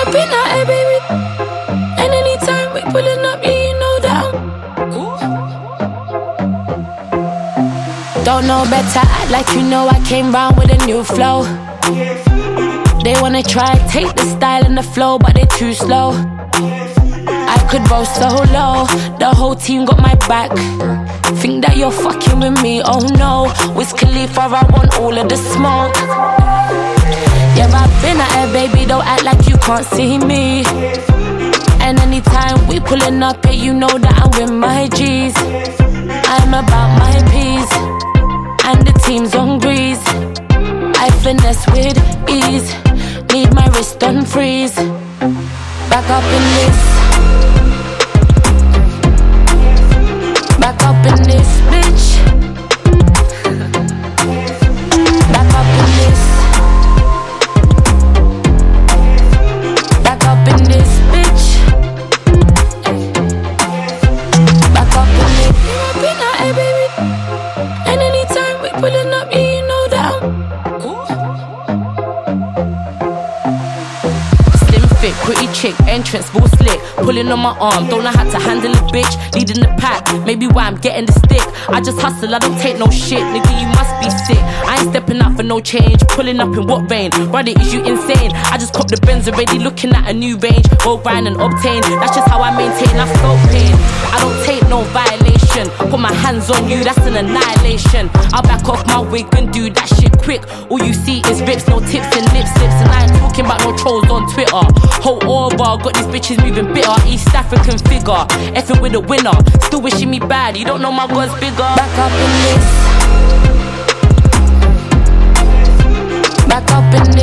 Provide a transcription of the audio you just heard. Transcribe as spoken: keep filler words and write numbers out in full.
up in the air, baby. And anytime we pulling up, yeah, you know that I'm don't know better, act like you know I came round with a new flow. They wanna try, take the style and the flow, but they're too slow. I could roll so low, the whole team got my back. Think that you're fucking with me, oh no. Wiz Khalifa, I want all of the smoke. Yeah, I've been at it, baby, don't act like you can't see me. And anytime we pulling up, yeah, you know that I'm with my G's. I'm about my peace, and the team's on grease. I finesse with ease, need my wrist on freeze. Back up in this, back up in this, bitch. Back up in this, back up in this, bitch. Back up in this. You're up in the air, baby. And anytime we pulling up, yeah, you know that I'm slim fit, pretty chick, entrance, full slick. Pulling on my arm, don't know how to handle a bitch. Leading the pack, maybe why I'm getting the stick. I just hustle, I don't take no shit. Nigga, you must be sick. I ain't stepping out for no change. Pulling up in what rain? Brother, is you insane? I just copped the Benz already, looking at a new range. Go grind and obtain, that's just how I maintain. I felt pain, I don't take no violation. Put my hands on you, that's an annihilation. I'll back off my wig and do that shit quick. All you see is rips, no tips and lip slips. And I ain't talking about no trolls on Twitter. Whole aura, got these bitches moving bitter. East African figure, effing with a winner. Still wishing me bad, you don't know my God's bigger. Back up in this, back up in